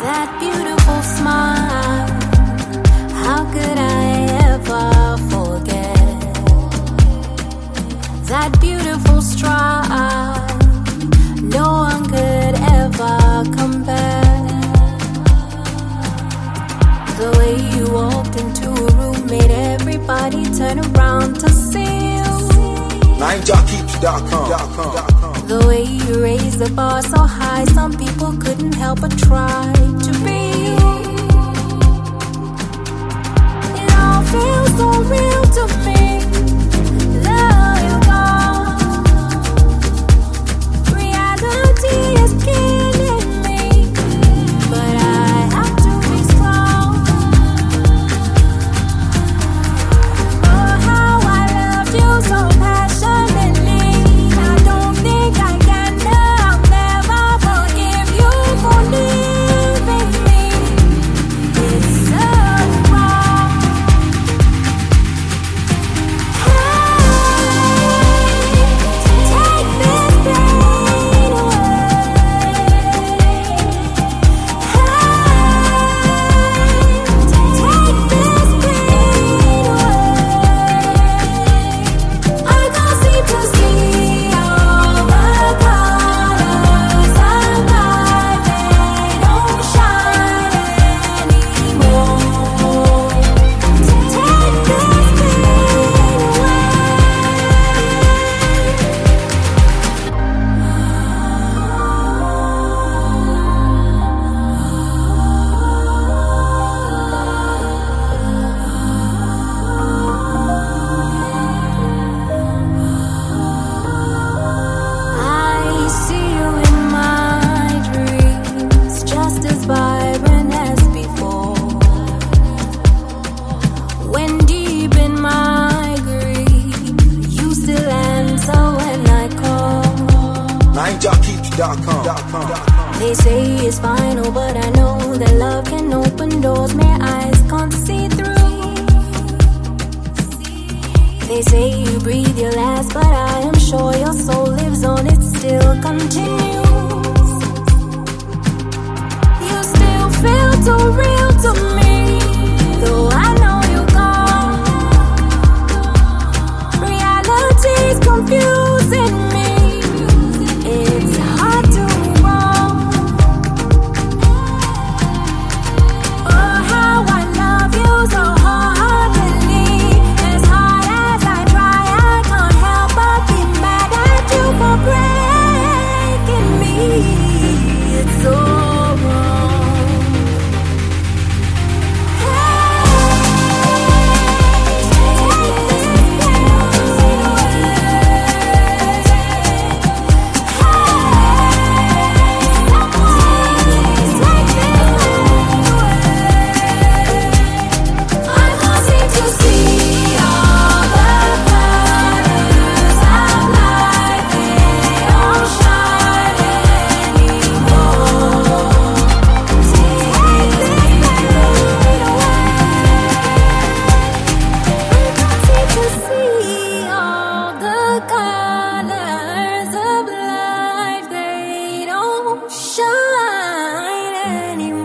That beautiful smile, how could I ever forget? That beautiful stride, no one could ever compare. The way you walked into a room made everybody turn around to see you. NineJockey.com. The way you raised the bar so high, some people couldn't help but try to be you. It all feels so real to me. Love you gone. Reality is killing me, but I have to be strong. Oh, how I loved you so passionately. I don't think I can. I'll never forgive you for leaving me. It's so wrong. Take this pain away. Take this pain away. I can't seem to see all the colors of life. They don't shine anymore. Take this pain away. I see you in my dreams, just as vibrant as before. When deep in my grief, you still answer when I call. NineJockey.com. They say it's final, but I know that love can open doors my eyes can't see through. They say you breathe your last, but I am sure your soul lives on, it still continues. You still feel too real to me, though I know you're gone. Reality's confusing me. It's hard to move on. Oh, how I love you so hardly. As hard as I try, I can't help but be mad at you for breaking me. It's so wrong. Shine